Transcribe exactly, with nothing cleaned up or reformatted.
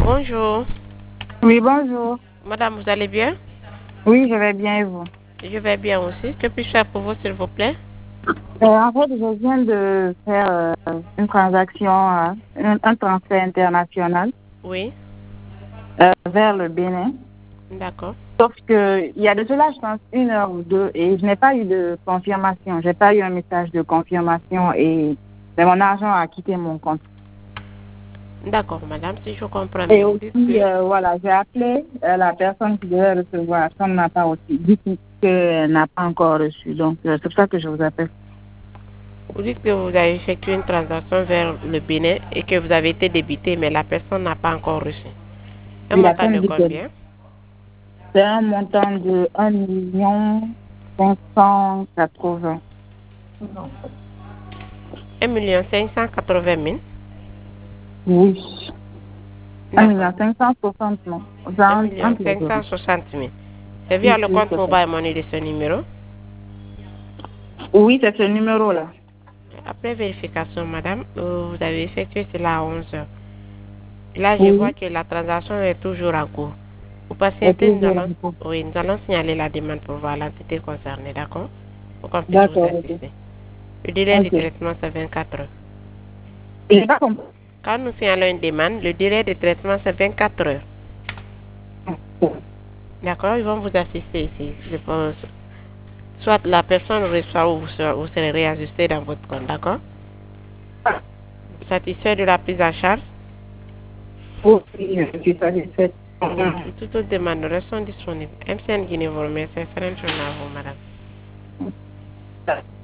Bonjour. Oui, bonjour. Madame, vous allez bien? Oui, je vais bien et vous? Je vais bien aussi. Que puis-je faire pour vous, s'il vous plaît? Euh, en fait, je viens de faire euh, une transaction, euh, un, un transfert international Oui. euh, vers le Bénin. D'accord. Sauf que il y a de cela, je pense, une heure ou deux, et je n'ai pas eu de confirmation. J'ai pas eu un message de confirmation et mais mon argent a quitté mon compte. D'accord, madame, si je comprends Et bien, vous dites aussi, que... euh, voilà, j'ai appelé euh, la personne qui devait recevoir, ça n'a pas aussi dit qu'elle n'a pas encore reçu. Donc, euh, c'est pour ça que je vous appelle. Vous dites que vous avez effectué une transaction vers le Bénin et que vous avez été débité, mais la personne n'a pas encore reçu. Un Oui, la montant personne de dit que combien? c'est un montant de un million cinq cent quatre-vingts. un million cinq cent quatre-vingt mille. Oui. un D'accord. million cinq cent soixante, non. un Genre, million entre les cinq deux. cent soixante mille. C'est via Oui, le oui, compte c'est ça. mobile money de ce numéro. Oui, c'est ce numéro-là. Après vérification, madame, euh, vous avez effectué cela à onze heures. Là, je vois Oui, que la transaction est toujours en cours. Vous c'est patientez, nous toujours allons, en cours. oui, nous allons signaler la demande pour voir l'entité concernée, d'accord? Pour qu'on puisse vous D'accord, ok. assister. Le délai de Ok. traitement, c'est vingt-quatre heures. J'ai pas compris. Quand nous signalons une demande, le délai de traitement, c'est vingt-quatre heures. D'accord? Ils vont vous assister ici, je pense. Soit la personne reçoit ou vous serez, vous serez réajusté dans votre compte, d'accord? Satisfait de la prise en charge? Oui, je suis satisfaite. Oui, pour toute autre demande, nous restons disponibles. M C N Guinée vous remercie. Excellente journée à vous, madame.